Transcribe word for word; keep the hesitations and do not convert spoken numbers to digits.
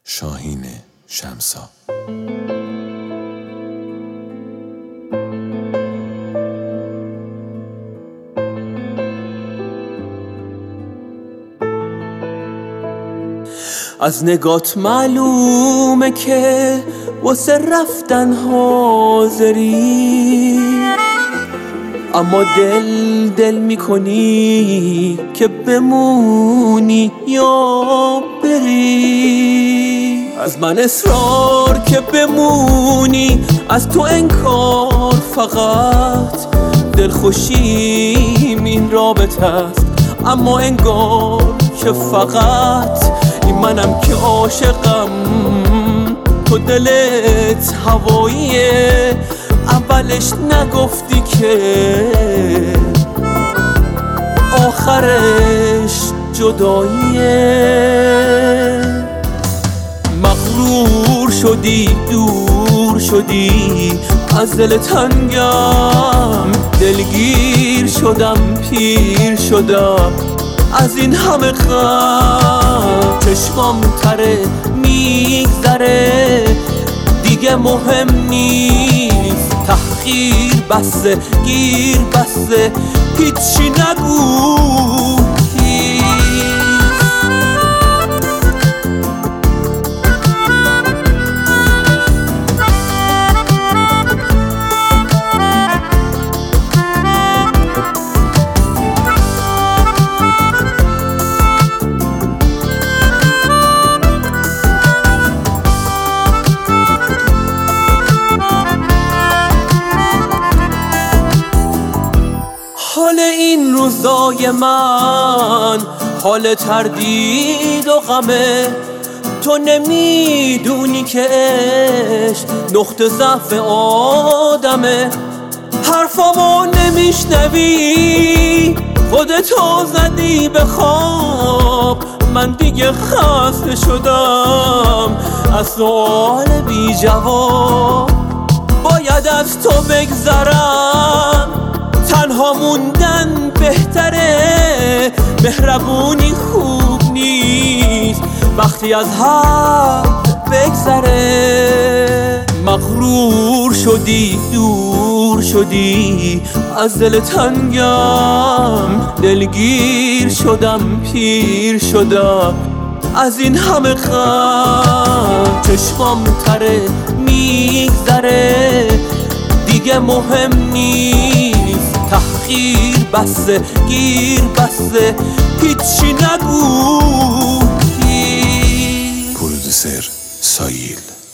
شاهین شمسا. از نگات معلومه که واسه رفتن حاضری، اما دل دل میکنی که بمونی یا بری. از من اصرار که بمونی، از تو انکار فقط دلخوشیم این رابطه است، اما انگار که فقط این منم که عاشقم تو دلت هواییه. اولش نگفتی که آخرش جداییه. مغرور شدی دور شدی از دل تنگم، دلگیر شدم پیر شدم از این همه غم. چشمام تره میگذره دیگه مهم نیست، تحقیر بسه گیر بسه هیچی نگو. حال این روزای من حال تردید و غمه، تو نمیدونی که عشق نقطه ضعف آدمه. حرفامو نمیشنوی خودتو زدی به خواب، من دیگه خسته شدم از سوال بی جواب. باید از تو بگذرم، تنها موندن بهتره، مهربونی خوب نیست وقتی از حد بگذره. مغرور شدی دور شدی از دل تنگم، دلگیر شدم پیر شدم از این همه غم. چشمام تره میگذره دیگه مهم نیست، تحقیر بسه گیر بسه هیچی نگو. پرودوسر سایل.